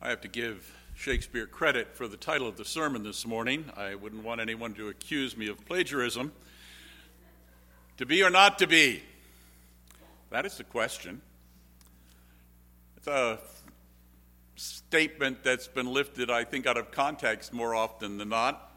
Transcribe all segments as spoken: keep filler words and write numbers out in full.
I have to give Shakespeare credit for the title of the sermon this morning. I wouldn't want anyone to accuse me of plagiarism. To be or not to be? That is the question. It's a statement that's been lifted, I think, out of context more often than not.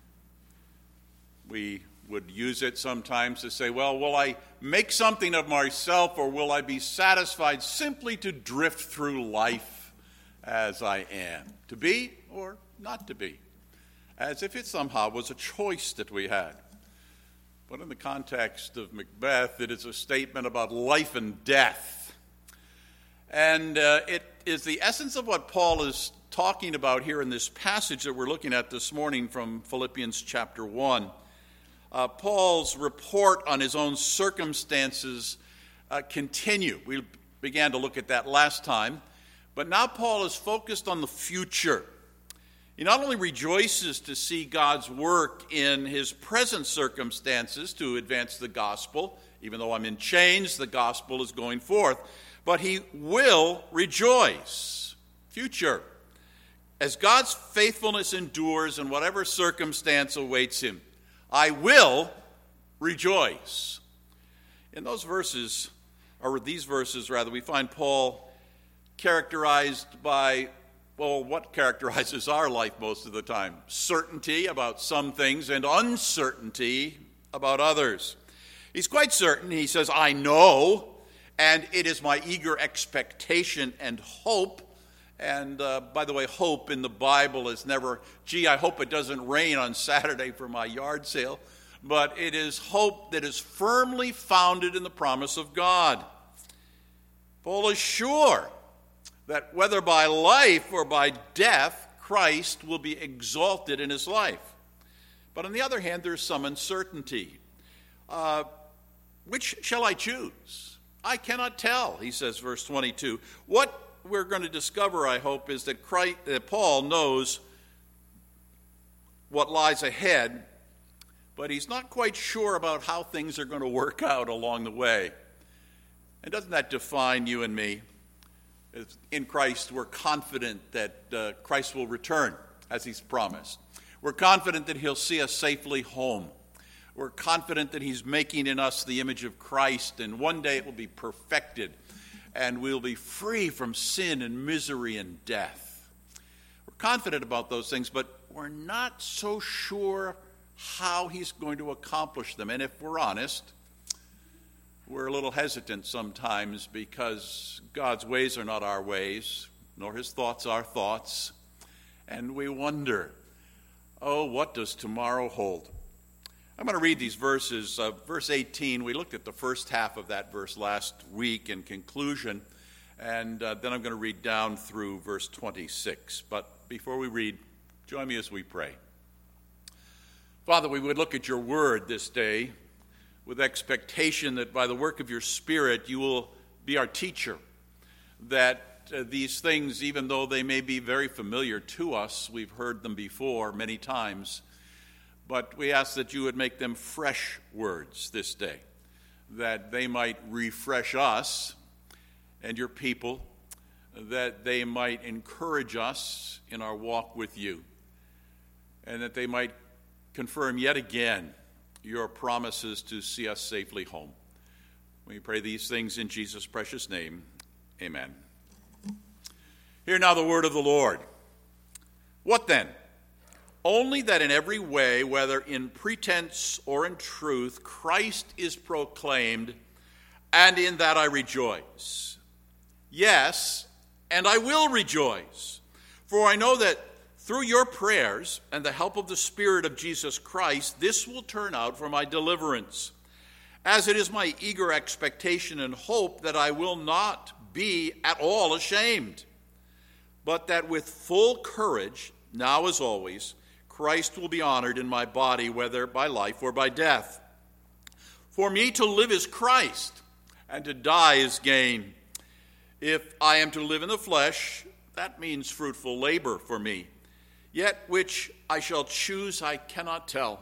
We would use it sometimes to say, well, will I make something of myself, or will I be satisfied simply to drift through life as I am? To be or not to be? As if it somehow was a choice that we had. But in the context of Macbeth, it is a statement about life and death. And uh, it is the essence of what Paul is talking about here in this passage that we're looking at this morning from Philippians chapter one. Uh, Paul's report on his own circumstances uh, continue. We began to look at that last time. But now Paul is focused on the future. He not only rejoices to see God's work in his present circumstances to advance the gospel, even though I'm in chains, the gospel is going forth, but he will rejoice. Future. As God's faithfulness endures in whatever circumstance awaits him, I will rejoice. In those verses, or these verses rather, we find Paul characterized by, well, what characterizes our life most of the time? Certainty about some things and uncertainty about others. He's quite certain. He says, I know, and it is my eager expectation and hope. And uh, by the way, hope in the Bible is never, gee, I hope it doesn't rain on Saturday for my yard sale. But it is hope that is firmly founded in the promise of God. Paul is sure that whether by life or by death, Christ will be exalted in his life. But on the other hand, there's some uncertainty. Uh, which shall I choose? I cannot tell, he says, verse twenty-two. What we're going to discover, I hope, is that, Christ, that Paul knows what lies ahead, but he's not quite sure about how things are going to work out along the way. And doesn't that define you and me? In Christ, we're confident that uh, Christ will return, as he's promised. We're confident that he'll see us safely home. We're confident that he's making in us the image of Christ, and one day it will be perfected, and we'll be free from sin and misery and death. We're confident about those things, but we're not so sure how he's going to accomplish them. And if we're honest, we're a little hesitant sometimes because God's ways are not our ways, nor his thoughts our thoughts. And we wonder, oh, what does tomorrow hold? I'm going to read these verses. Uh, verse eighteen, we looked at the first half of that verse last week in conclusion, and uh, then I'm going to read down through verse twenty-six. But before we read, join me as we pray. Father, we would look at your word this day with expectation that by the work of your Spirit you will be our teacher, that uh, these things, even though they may be very familiar to us, we've heard them before many times, but we ask that you would make them fresh words this day, that they might refresh us and your people, that they might encourage us in our walk with you, and that they might confirm yet again your promises to see us safely home. We pray these things in Jesus' precious name. Amen. Hear now the word of the Lord. What then? Only that in every way, whether in pretense or in truth, Christ is proclaimed, and in that I rejoice. Yes, and I will rejoice, for I know that through your prayers and the help of the Spirit of Jesus Christ, this will turn out for my deliverance, as it is my eager expectation and hope that I will not be at all ashamed, but that with full courage, now as always, Christ will be honored in my body, whether by life or by death. For me to live is Christ, and to die is gain. If I am to live in the flesh, that means fruitful labor for me. Yet which I shall choose I cannot tell.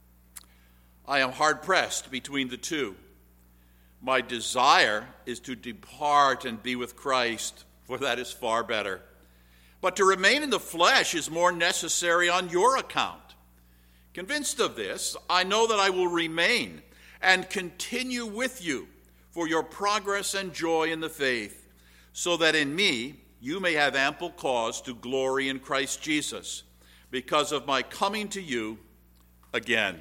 I am hard-pressed between the two. My desire is to depart and be with Christ, for that is far better. But to remain in the flesh is more necessary on your account. Convinced of this, I know that I will remain and continue with you for your progress and joy in the faith, so that in me you may have ample cause to glory in Christ Jesus, because of my coming to you again.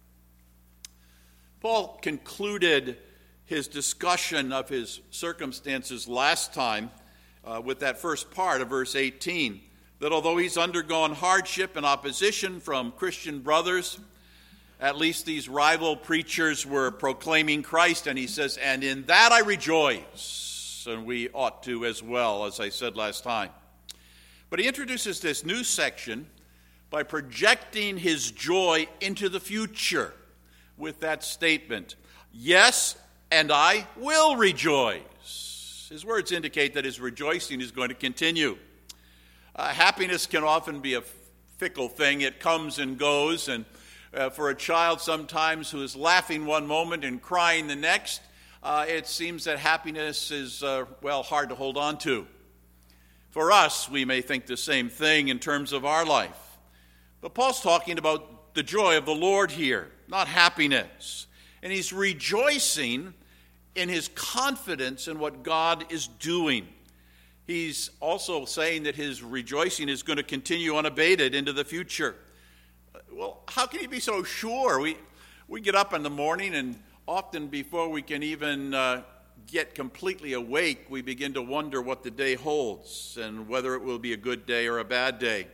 Paul concluded his discussion of his circumstances last time uh, with that first part of verse eighteen, that although he's undergone hardship and opposition from Christian brothers, at least these rival preachers were proclaiming Christ, and he says, and in that I rejoice, and we ought to as well, as I said last time. But he introduces this new section by projecting his joy into the future with that statement, yes, and I will rejoice. His words indicate that his rejoicing is going to continue. Uh, happiness can often be a fickle thing. It comes and goes, and uh, for a child sometimes who is laughing one moment and crying the next, uh, it seems that happiness is, uh, well, hard to hold on to. For us, we may think the same thing in terms of our life. But Paul's talking about the joy of the Lord here, not happiness. And he's rejoicing in his confidence in what God is doing. He's also saying that his rejoicing is going to continue unabated into the future. Well, how can he be so sure? We we get up in the morning, and often before we can even uh, get completely awake, we begin to wonder what the day holds and whether it will be a good day or a bad day.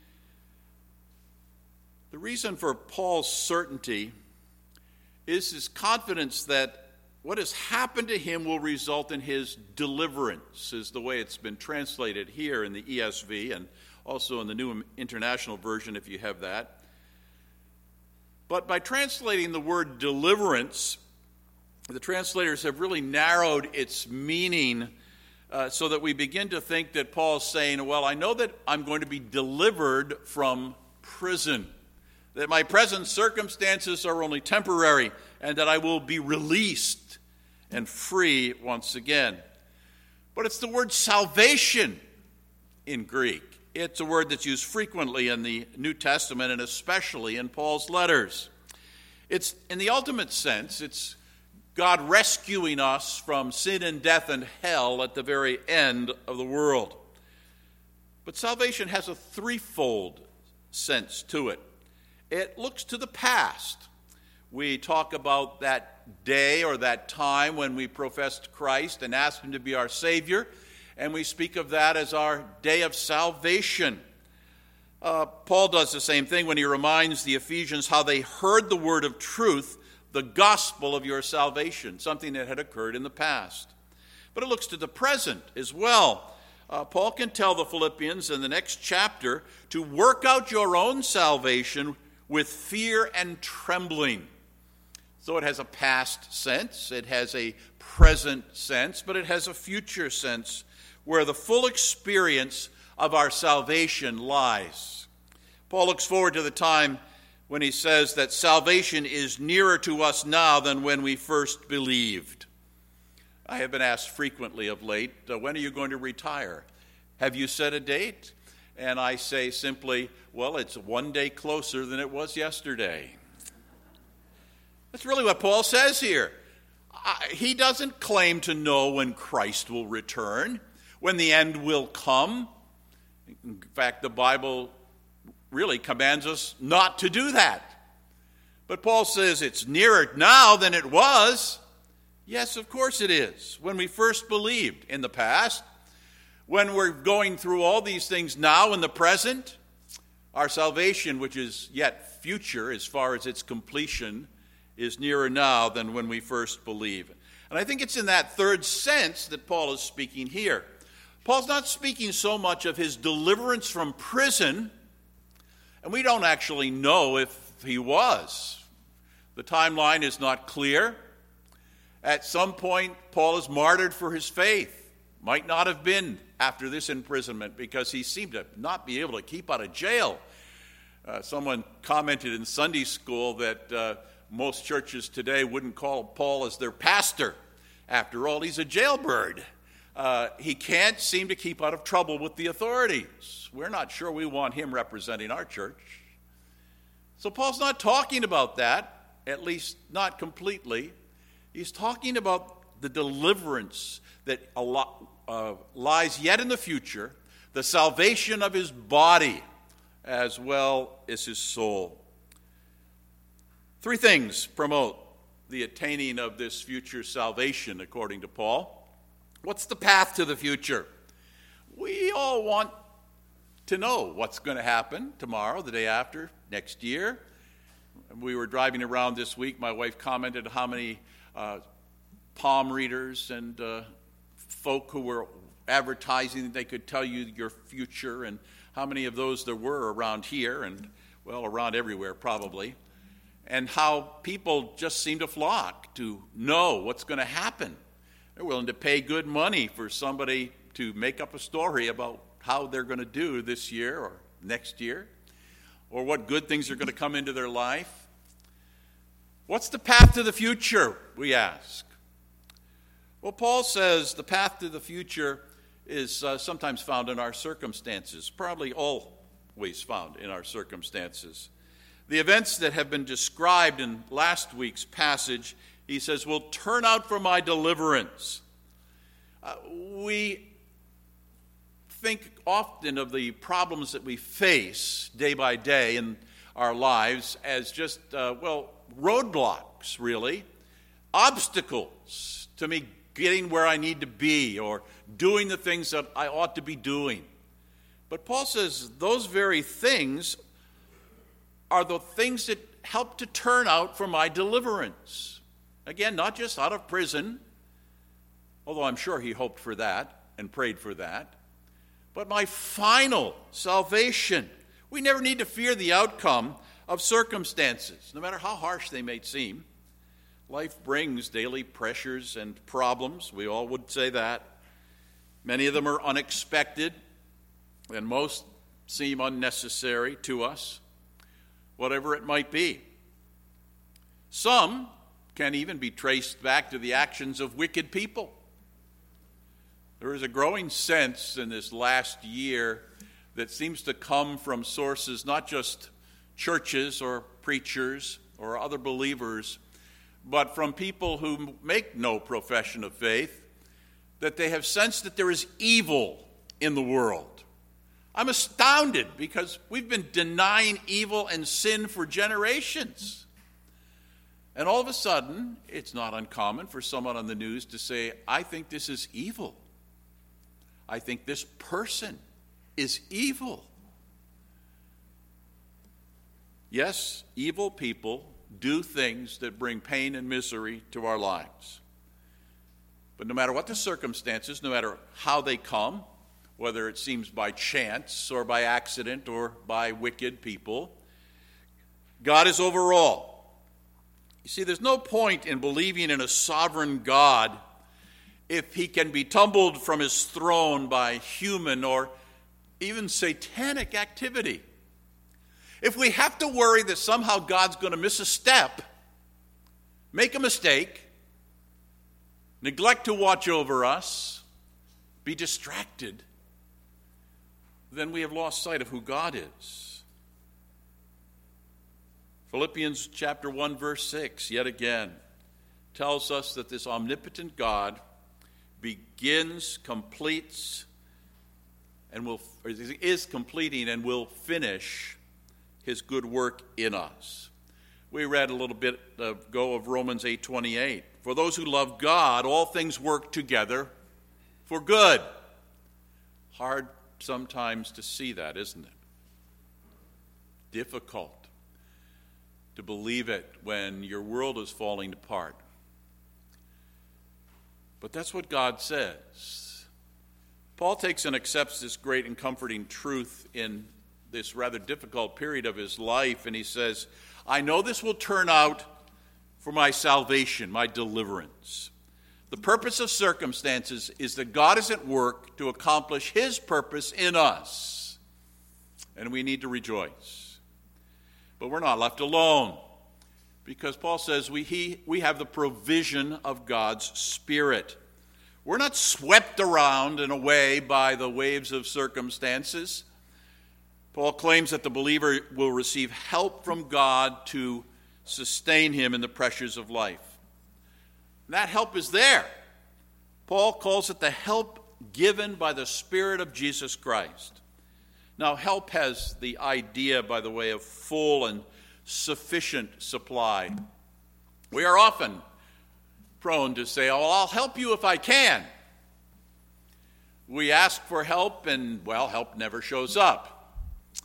The reason for Paul's certainty is his confidence that what has happened to him will result in his deliverance, is the way it's been translated here in the E S V and also in the New International Version, if you have that. But by translating the word deliverance, the translators have really narrowed its meaning uh, so that we begin to think that Paul's saying, well, I know that I'm going to be delivered from prison, that my present circumstances are only temporary, and that I will be released and free once again. But it's the word salvation in Greek. It's a word that's used frequently in the New Testament and especially in Paul's letters. It's, in the ultimate sense, it's God rescuing us from sin and death and hell at the very end of the world. But salvation has a threefold sense to it. It looks to the past. We talk about that day or that time when we professed Christ and asked him to be our Savior, and we speak of that as our day of salvation. Uh, Paul does the same thing when he reminds the Ephesians how they heard the word of truth, the gospel of your salvation, something that had occurred in the past. But it looks to the present as well. Uh, Paul can tell the Philippians in the next chapter to work out your own salvation with fear and trembling. So it has a past sense, it has a present sense, but it has a future sense where the full experience of our salvation lies. Paul looks forward to the time when he says that salvation is nearer to us now than when we first believed. I have been asked frequently of late, uh, when are you going to retire? Have you set a date? And I say simply, well, it's one day closer than it was yesterday. That's really what Paul says here. He doesn't claim to know when Christ will return, when the end will come. In fact, the Bible really commands us not to do that. But Paul says it's nearer now than it was. Yes, of course it is. When we first believed in the past, when we're going through all these things now in the present, our salvation, which is yet future as far as its completion, is nearer now than when we first believe. And I think it's in that third sense that Paul is speaking here. Paul's not speaking so much of his deliverance from prison, and we don't actually know if he was. The timeline is not clear. At some point, Paul is martyred for his faith. Might not have been after this imprisonment because he seemed to not be able to keep out of jail. Uh, someone commented in Sunday school that uh, most churches today wouldn't call Paul as their pastor. After all, he's a jailbird. Uh, he can't seem to keep out of trouble with the authorities. We're not sure we want him representing our church. So Paul's not talking about that, at least not completely. He's talking about the deliverance that uh, lies yet in the future, the salvation of his body as well as his soul. Three things promote the attaining of this future salvation, according to Paul. What's the path to the future? We all want to know what's going to happen tomorrow, the day after, next year. We were driving around this week. My wife commented how many uh, palm readers and uh, folk who were advertising that they could tell you your future, and how many of those there were around here and, well, around everywhere probably, and how people just seem to flock to know what's going to happen. They're willing to pay good money for somebody to make up a story about how they're going to do this year or next year, or what good things are going to come into their life. What's the path to the future, we ask? Well, Paul says the path to the future is uh, sometimes found in our circumstances, probably always found in our circumstances. The events that have been described in last week's passage, he says, will turn out for my deliverance. Uh, we think often of the problems that we face day by day in our lives as just, uh, well, roadblocks, really, obstacles to me getting where I need to be or doing the things that I ought to be doing. But Paul says those very things are the things that help to turn out for my deliverance. Again, not just out of prison, although I'm sure he hoped for that and prayed for that, but my final salvation. We never need to fear the outcome of circumstances, no matter how harsh they may seem. Life brings daily pressures and problems. We all would say that. Many of them are unexpected, and most seem unnecessary to us, whatever it might be. Some can even be traced back to the actions of wicked people. There is a growing sense in this last year that seems to come from sources, not just churches or preachers or other believers, but from people who make no profession of faith, that they have sensed that there is evil in the world. I'm astounded because we've been denying evil and sin for generations. And all of a sudden, it's not uncommon for someone on the news to say, I think this is evil. I think this person is evil. Yes, evil people do things that bring pain and misery to our lives. But no matter what the circumstances, no matter how they come, whether it seems by chance or by accident or by wicked people, God is over all. You see, there's no point in believing in a sovereign God if he can be tumbled from his throne by human or even satanic activity. If we have to worry that somehow God's going to miss a step, make a mistake, neglect to watch over us, be distracted, then we have lost sight of who God is. Philippians chapter one, verse six, yet again, tells us that this omnipotent God begins, completes, and will is completing and will finish his good work in us. We read a little bit ago of Romans eight twenty-eight. For those who love God, all things work together for good. Hard sometimes to see that, isn't it? Difficult to believe it when your world is falling apart. But that's what God says. Paul takes and accepts this great and comforting truth in this rather difficult period of his life, and he says, I know this will turn out for my salvation, my deliverance. The purpose of circumstances is that God is at work to accomplish his purpose in us, and we need to rejoice. But we're not left alone, because Paul says we, he, we have the provision of God's Spirit. We're not swept around and away by the waves of circumstances. Paul claims that the believer will receive help from God to sustain him in the pressures of life. That help is there. Paul calls it the help given by the Spirit of Jesus Christ. Now, help has the idea, by the way, of full and sufficient supply. We are often prone to say, oh, I'll help you if I can. We ask for help and, well, help never shows up.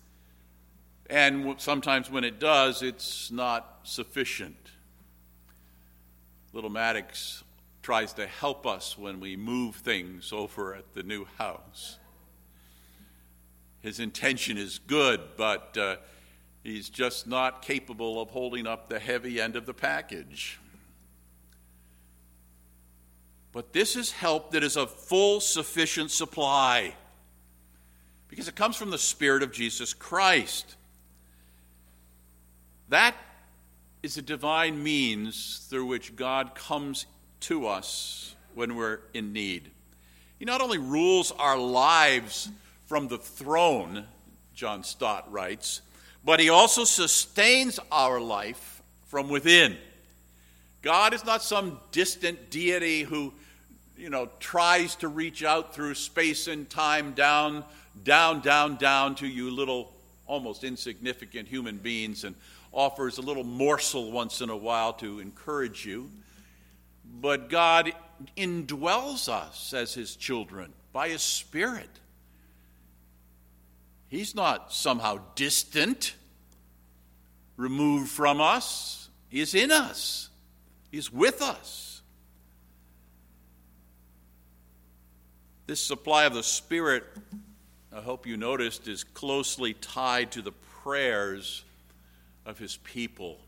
And sometimes when it does, it's not sufficient. Little Maddox tries to help us when we move things over at the new house. His intention is good, but uh, he's just not capable of holding up the heavy end of the package. But this is help that is of full, sufficient supply, because it comes from the Spirit of Jesus Christ. That is a divine means through which God comes to us when we're in need. He not only rules our lives from the throne, John Stott writes, but he also sustains our life from within. God is not some distant deity who, you know, tries to reach out through space and time down, down, down, down to you little, almost insignificant human beings and offers a little morsel once in a while to encourage you. But God indwells us as his children by his Spirit. He's not somehow distant, removed from us. He is in us. He's with us. This supply of the Spirit, I hope you noticed, is closely tied to the prayers of his people.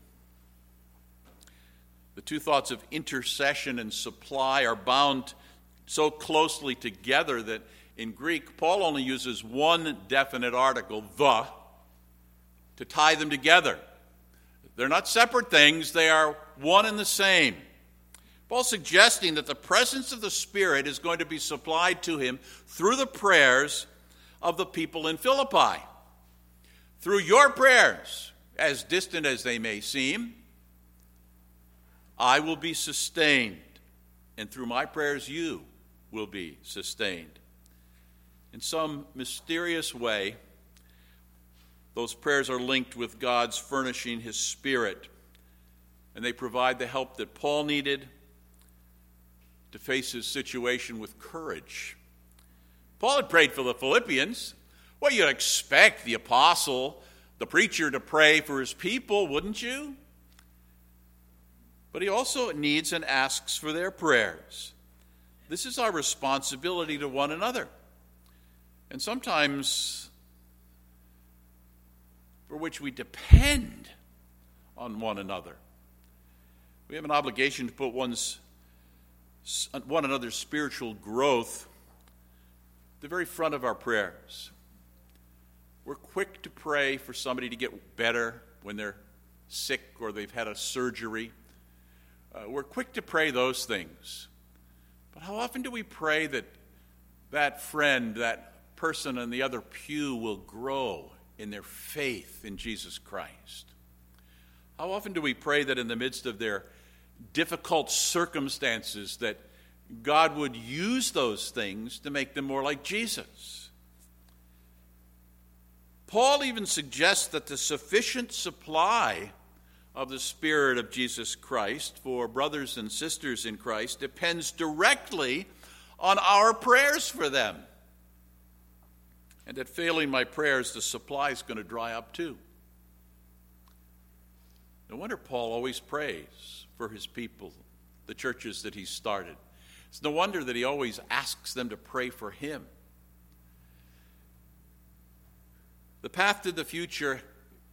The two thoughts of intercession and supply are bound so closely together that in Greek, Paul only uses one definite article, the, to tie them together. They're not separate things, they are one and the same. Paul's suggesting that the presence of the Spirit is going to be supplied to him through the prayers of the people in Philippi. Through your prayers, as distant as they may seem, I will be sustained, and through my prayers you will be sustained. In some mysterious way, those prayers are linked with God's furnishing his Spirit, and they provide the help that Paul needed to face his situation with courage. Paul had prayed for the Philippians. Well, you'd expect the apostle, the preacher, to pray for his people, wouldn't you? But he also needs and asks for their prayers. This is our responsibility to one another. And sometimes for which we depend on one another. We have an obligation to put one's one another's spiritual growth at the very front of our prayers. We're quick to pray for somebody to get better when they're sick or they've had a surgery. Uh, we're quick to pray those things. But how often do we pray that that friend, that person in the other pew will grow in their faith in Jesus Christ? How often do we pray that in the midst of their difficult circumstances that God would use those things to make them more like Jesus? Paul even suggests that the sufficient supply of the Spirit of Jesus Christ for brothers and sisters in Christ depends directly on our prayers for them. And that failing my prayers, the supply is going to dry up too. No wonder Paul always prays for his people, the churches that he started. It's no wonder that he always asks them to pray for him. The path to the future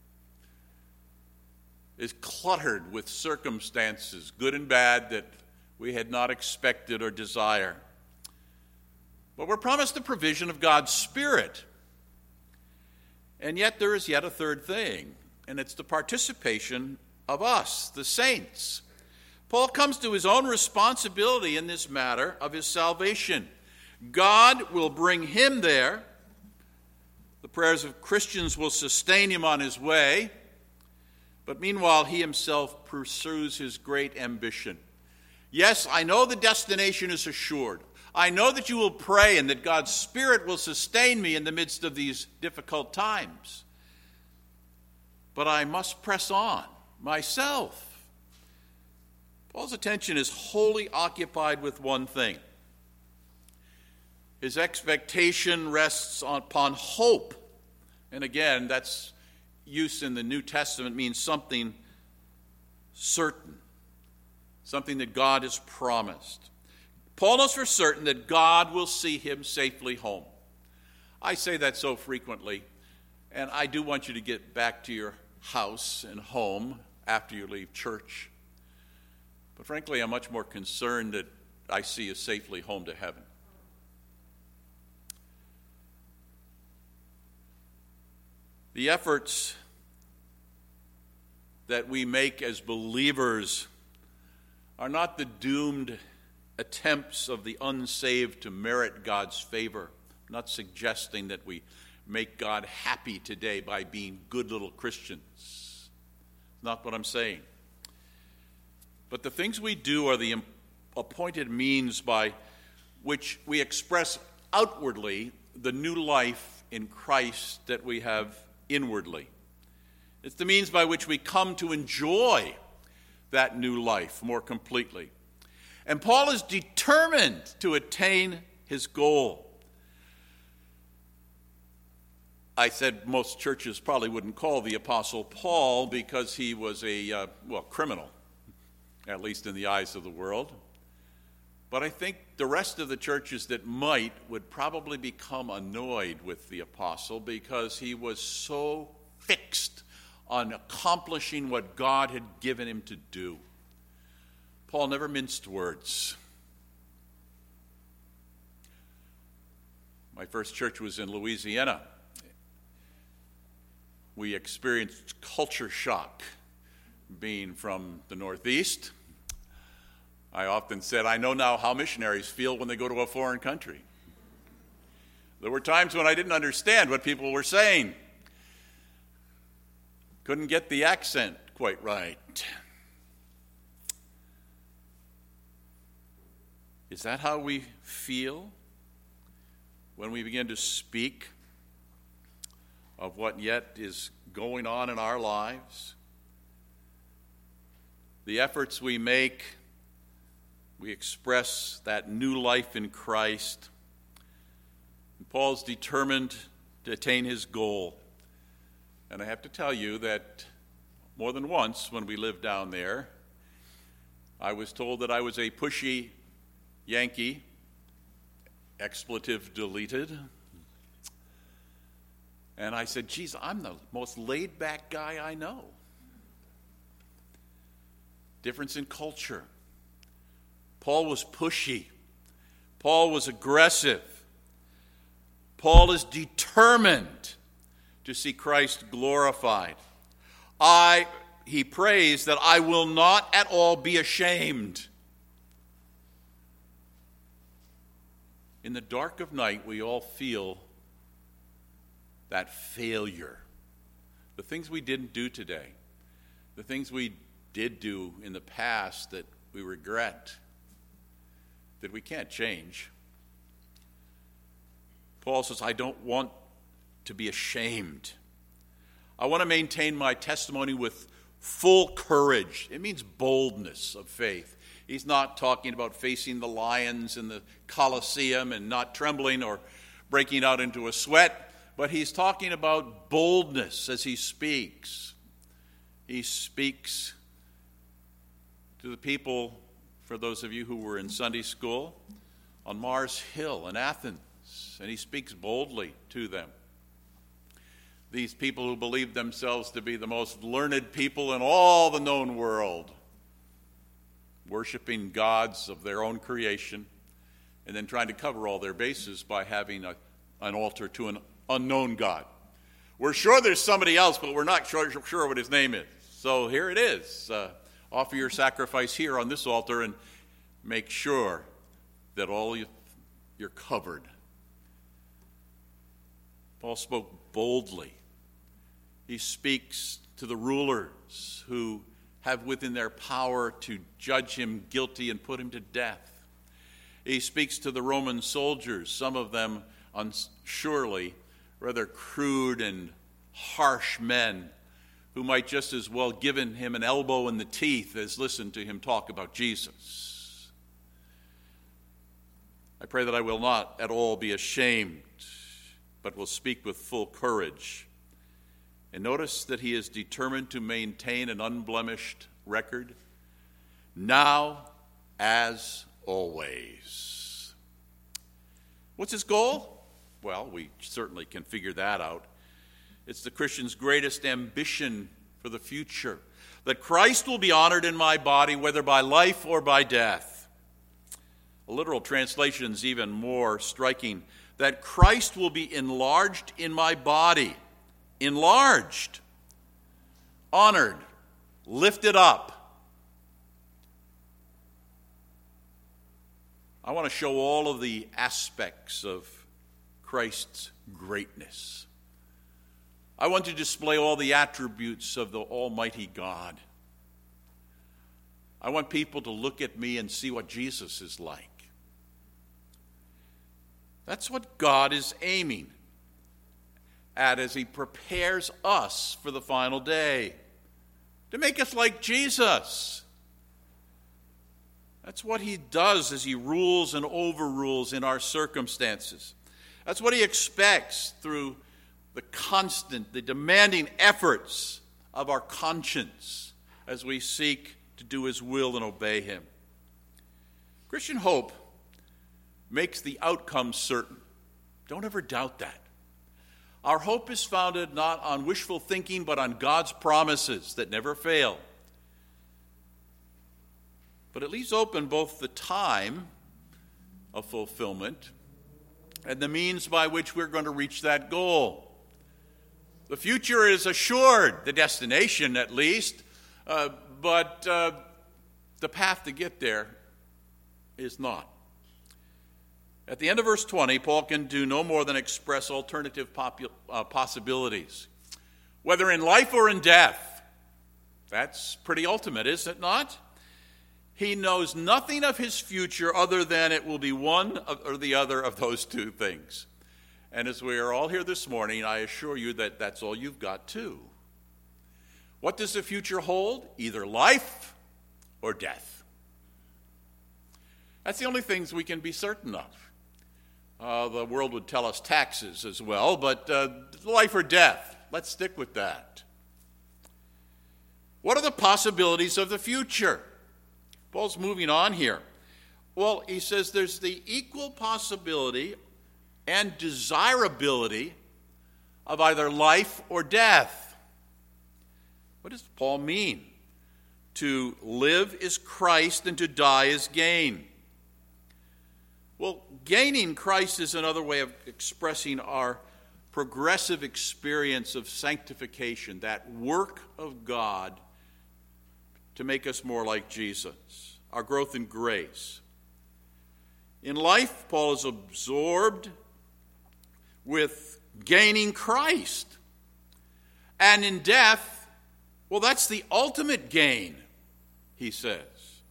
is cluttered with circumstances, good and bad, that we had not expected or desire. But we're promised the provision of God's Spirit. And yet there is yet a third thing, and it's the participation of us, the saints. Paul comes to his own responsibility in this matter of his salvation. God will bring him there. The prayers of Christians will sustain him on his way. But meanwhile, he himself pursues his great ambition. Yes, I know the destination is assured. I know that you will pray and that God's Spirit will sustain me in the midst of these difficult times. But I must press on myself. Paul's attention is wholly occupied with one thing. His expectation rests upon hope. And again, that's use in the New Testament means something certain, something that God has promised. Paul knows for certain that God will see him safely home. I say that so frequently, and I do want you to get back to your house and home after you leave church. But frankly, I'm much more concerned that I see you safely home to heaven. The efforts that we make as believers are not the doomed attempts of the unsaved to merit God's favor. I'm not suggesting that we make God happy today by being good little Christians. Not what I'm saying. But the things we do are the appointed means by which we express outwardly the new life in Christ that we have inwardly. It's the means by which we come to enjoy that new life more completely. And Paul is determined to attain his goal. I said most churches probably wouldn't call the Apostle Paul because he was a, uh, well, criminal, at least in the eyes of the world. But I think the rest of the churches that might would probably become annoyed with the apostle because he was so fixed on accomplishing what God had given him to do. Paul never minced words. My first church was in Louisiana. We experienced culture shock being from the Northeast. I often said, I know now how missionaries feel when they go to a foreign country. There were times when I didn't understand what people were saying. Couldn't get the accent quite right. Is that how we feel when we begin to speak of what yet is going on in our lives? The efforts we make, we express that new life in Christ. And Paul's determined to attain his goal. And I have to tell you that more than once when we lived down there, I was told that I was a pushy Yankee, expletive deleted. And I said, geez, I'm the most laid-back guy I know. Difference in culture. Paul was pushy. Paul was aggressive. Paul is determined to see Christ glorified. I, he prays that I will not at all be ashamed. In the dark of night, we all feel that failure. The things we didn't do today, the things we did do in the past that we regret, that we can't change. Paul says, I don't want to be ashamed. I want to maintain my testimony with full courage. It means boldness of faith. He's not talking about facing the lions in the Colosseum and not trembling or breaking out into a sweat, but he's talking about boldness as he speaks. He speaks to the people, for those of you who were in Sunday school, on Mars Hill in Athens, and he speaks boldly to them. These people who believe themselves to be the most learned people in all the known world, worshiping gods of their own creation, and then trying to cover all their bases by having a, an altar to an unknown God. We're sure there's somebody else, but we're not sure, sure what his name is. So here it is. Uh, Offer your sacrifice here on this altar and make sure that all you, you're covered. Paul spoke boldly. He speaks to the rulers who have within their power to judge him guilty and put him to death. He speaks to the Roman soldiers, some of them surely rather crude and harsh men who might just as well given him an elbow in the teeth as listen to him talk about Jesus. I pray that I will not at all be ashamed, but will speak with full courage. And notice that he is determined to maintain an unblemished record, now as always. What's his goal? Well, we certainly can figure that out. It's the Christian's greatest ambition for the future, that Christ will be honored in my body, whether by life or by death. A literal translation is even more striking, that Christ will be enlarged in my body. Enlarged, honored, lifted up. I want to show all of the aspects of Christ's greatness. I want to display all the attributes of the Almighty God. I want people to look at me and see what Jesus is like. That's what God is aiming at as he prepares us for the final day, to make us like Jesus. That's what he does as he rules and overrules in our circumstances. That's what he expects through the constant, the demanding efforts of our conscience as we seek to do his will and obey him. Christian hope makes the outcome certain. Don't ever doubt that. Our hope is founded not on wishful thinking, but on God's promises that never fail. But it leaves open both the time of fulfillment and the means by which we're going to reach that goal. The future is assured, the destination at least, uh, but uh, the path to get there is not. At the end of verse twenty, Paul can do no more than express alternative popu- uh, possibilities, whether in life or in death. That's pretty ultimate, is it not? He knows nothing of his future other than it will be one or the other of those two things. And as we are all here this morning, I assure you that that's all you've got too. What does the future hold? Either life or death. That's the only things we can be certain of. Uh, the world would tell us taxes as well, but uh, life or death, let's stick with that. What are the possibilities of the future? Paul's moving on here. Well, he says there's the equal possibility and desirability of either life or death. What does Paul mean? To live is Christ and to die is gain. Well, gaining Christ is another way of expressing our progressive experience of sanctification, that work of God to make us more like Jesus, our growth in grace. In life, Paul is absorbed with gaining Christ. And in death, well, that's the ultimate gain, he says.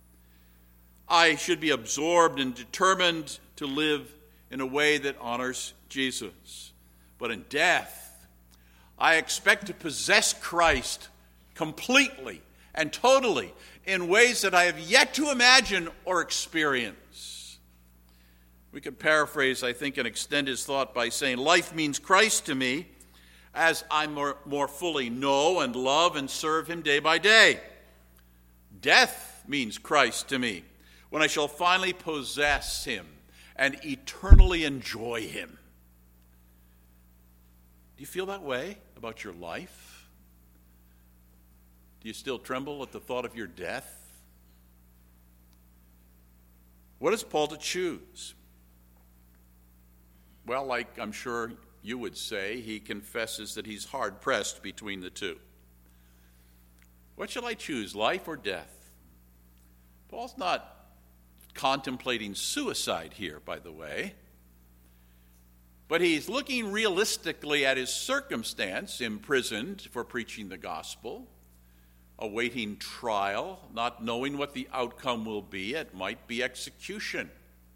I should be absorbed and determined to live in a way that honors Jesus. But in death, I expect to possess Christ completely and totally in ways that I have yet to imagine or experience. We could paraphrase, I think, and extend his thought by saying, life means Christ to me as I more, more fully know and love and serve him day by day. Death means Christ to me when I shall finally possess him and eternally enjoy him. Do you feel that way about your life? Do you still tremble at the thought of your death? What is Paul to choose? Well, like I'm sure you would say, he confesses that he's hard-pressed between the two. What shall I choose, life or death? Paul's not contemplating suicide here, by the way. But he's looking realistically at his circumstance, imprisoned for preaching the gospel, awaiting trial, not knowing what the outcome will be. It might be execution,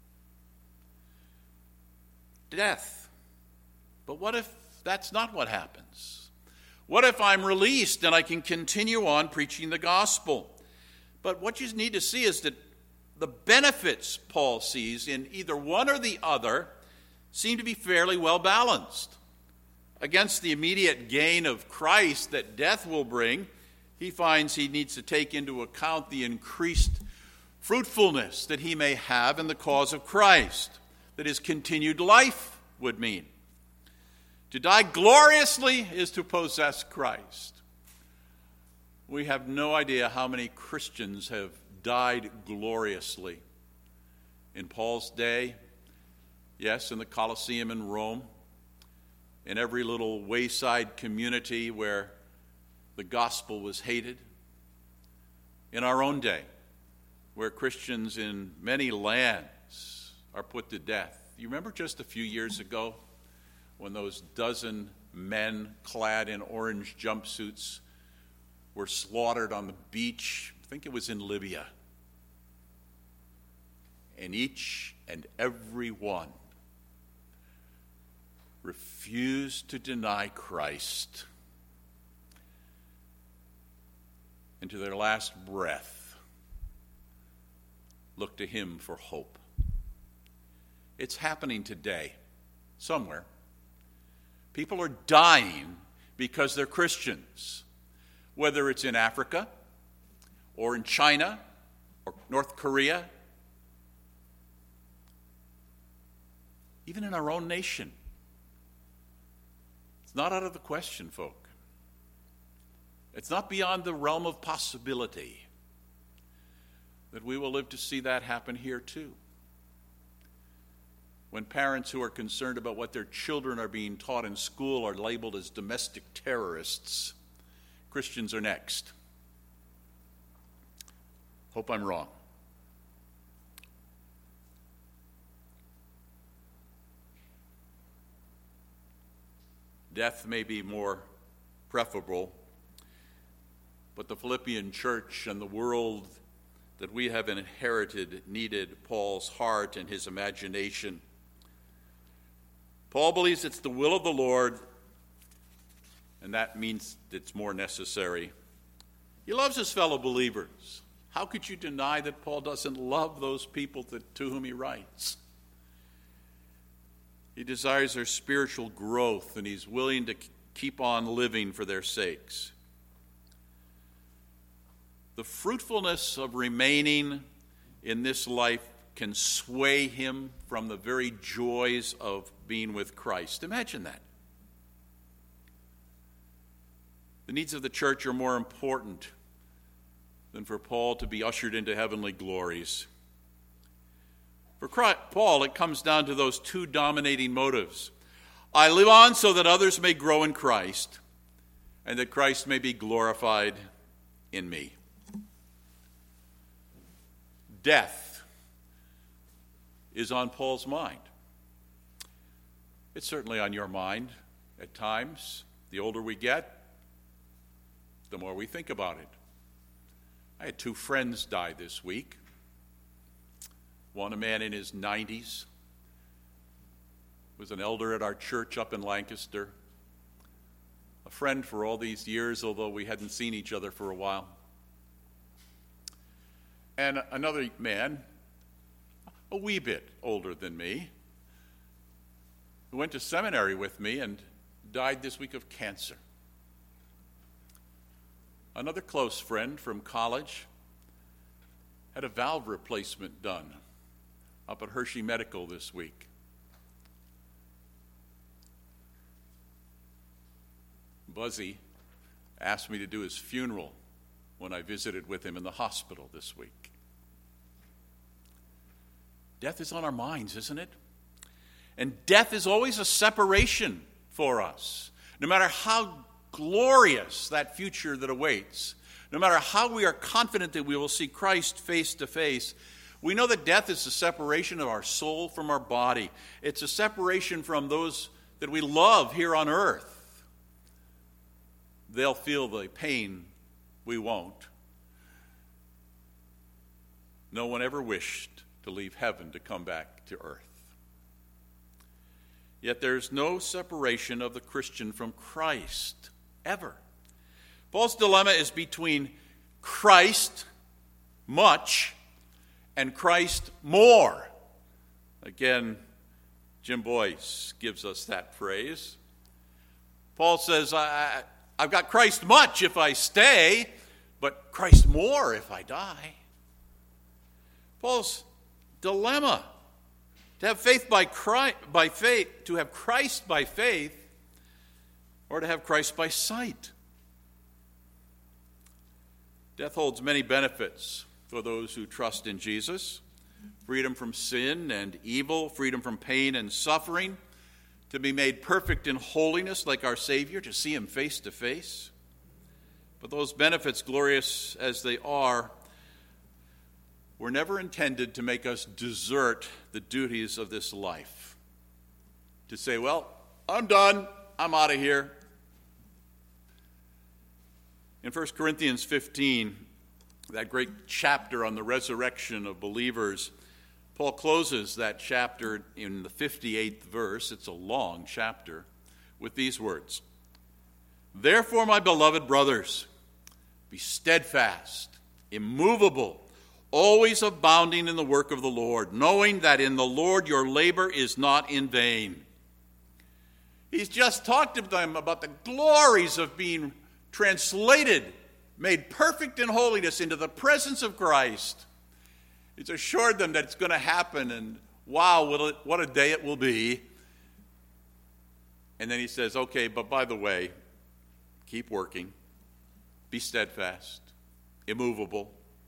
death. But what if that's not what happens? What if I'm released and I can continue on preaching the gospel? But what you need to see is that the benefits Paul sees in either one or the other seem to be fairly well balanced. Against the immediate gain of Christ that death will bring, he finds he needs to take into account the increased fruitfulness that he may have in the cause of Christ, that his continued life would mean. To die gloriously is to possess Christ. We have no idea how many Christians have died gloriously. In Paul's day, yes, in the Colosseum in Rome, in every little wayside community where the gospel was hated. In our own day, where Christians in many lands are put to death. You remember just a few years ago when those dozen men clad in orange jumpsuits were slaughtered on the beach? I think it was in Libya. And each and every one refused to deny Christ, and to their last breath look to him for hope. It's happening today, somewhere. People are dying because they're Christians, whether it's in Africa or in China or North Korea, even in our own nation. It's not out of the question, folk. It's not beyond the realm of possibility that we will live to see that happen here too. When parents who are concerned about what their children are being taught in school are labeled as domestic terrorists, Christians are next. Hope I'm wrong. Death may be more preferable, but the Philippian church and the world that we have inherited needed Paul's heart and his imagination. Paul believes it's the will of the Lord, and that means it's more necessary. He loves his fellow believers. How could you deny that Paul doesn't love those people that, to whom he writes? He desires their spiritual growth, and he's willing to keep on living for their sakes. The fruitfulness of remaining in this life can sway him from the very joys of being with Christ. Imagine that. The needs of the church are more important than for Paul to be ushered into heavenly glories. For Paul, it comes down to those two dominating motives. I live on so that others may grow in Christ, and that Christ may be glorified in me. Death is on Paul's mind. It's certainly on your mind at times. The older we get, the more we think about it. I had two friends die this week. One, a man in his nineties, was an elder at our church up in Lancaster. A friend for all these years, although we hadn't seen each other for a while. And another man, a wee bit older than me, who went to seminary with me and died this week of cancer. Another close friend from college had a valve replacement done up at Hershey Medical this week. Buzzy asked me to do his funeral when I visited with him in the hospital this week. Death is on our minds, isn't it? And death is always a separation for us. No matter how glorious that future that awaits, no matter how we are confident that we will see Christ face to face, we know that death is the separation of our soul from our body. It's a separation from those that we love here on earth. They'll feel the pain, we won't. No one ever wished to leave heaven to come back to earth. Yet there's no separation of the Christian from Christ, ever. Paul's dilemma is between Christ much and Christ more. Again, Jim Boyce gives us that phrase. Paul says, I, I've got Christ much if I stay, but Christ more if I die. Paul's dilemma. To have faith by Christ, by faith, to have Christ by faith, or to have Christ by sight. Death holds many benefits for those who trust in Jesus. Freedom from sin and evil, freedom from pain and suffering, to be made perfect in holiness like our Savior, to see him face to face. But those benefits, glorious as they are, were never intended to make us desert the duties of this life. To say, well, I'm done, I'm out of here. In First Corinthians fifteen, that great chapter on the resurrection of believers, Paul closes that chapter in the fifty-eighth verse, it's a long chapter, with these words. Therefore, my beloved brothers, be steadfast, immovable, always abounding in the work of the Lord, knowing that in the Lord your labor is not in vain. He's just talked to them about the glories of being translated, made perfect in holiness into the presence of Christ. He's assured them that it's going to happen, and wow, what a day it will be. And then he says, okay, but by the way, keep working, be steadfast, immovable,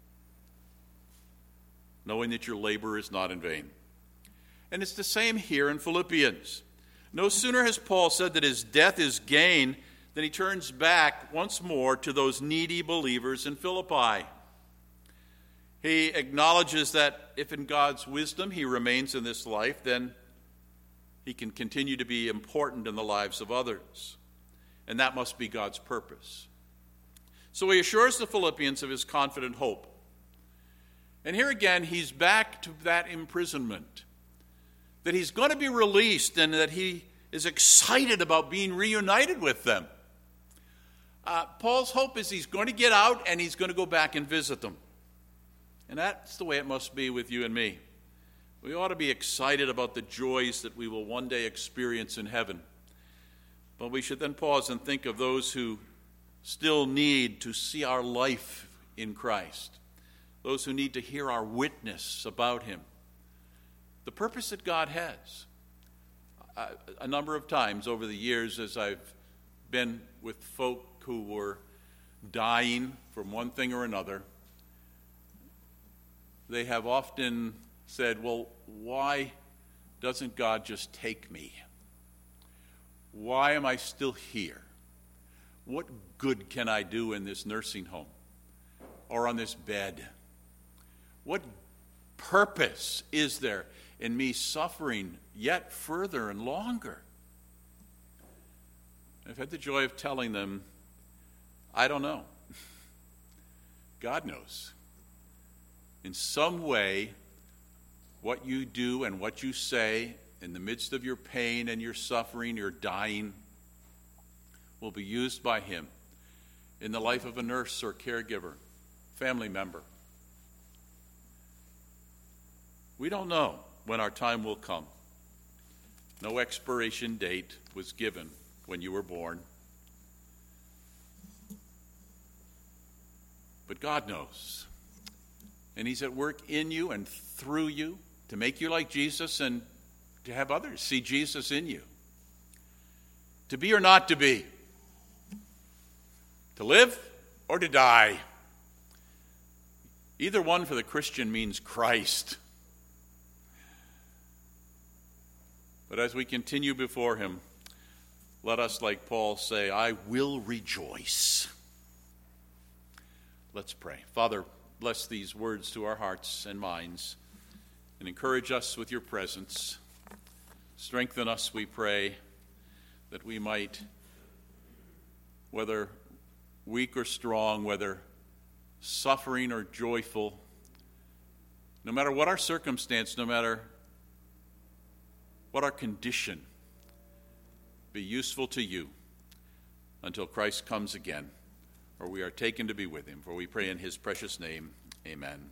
knowing that your labor is not in vain. And it's the same here in Philippians. No sooner has Paul said that his death is gain than he turns back once more to those needy believers in Philippi. He acknowledges that if in God's wisdom he remains in this life, then he can continue to be important in the lives of others. And that must be God's purpose. So he assures the Philippians of his confident hope. And here again, he's back to that imprisonment, that he's going to be released and that he is excited about being reunited with them. Uh, Paul's hope is he's going to get out and he's going to go back and visit them. And that's the way it must be with you and me. We ought to be excited about the joys that we will one day experience in heaven. But we should then pause and think of those who still need to see our life in Christ. Those who need to hear our witness about him. The purpose that God has. A, a number of times over the years as I've been with folk who were dying from one thing or another, they have often said, well, why doesn't God just take me? Why am I still here? What good can I do in this nursing home or on this bed? What purpose is there in me suffering yet further and longer? I've had the joy of telling them, I don't know. God knows. In some way, what you do and what you say in the midst of your pain and your suffering, your dying, will be used by him in the life of a nurse or caregiver, family member. We don't know when our time will come. No expiration date was given when you were born. But God knows. And he's at work in you and through you to make you like Jesus and to have others see Jesus in you. To be or not to be. To live or to die. Either one for the Christian means Christ. But as we continue before him, let us, like Paul, say, I will rejoice. Let's pray. Father, bless these words to our hearts and minds and encourage us with your presence. Strengthen us, we pray, that we might, whether weak or strong, whether suffering or joyful, no matter what our circumstance, no matter what our condition, be useful to you until Christ comes again, or we are taken to be with him. For we pray in his precious name, amen.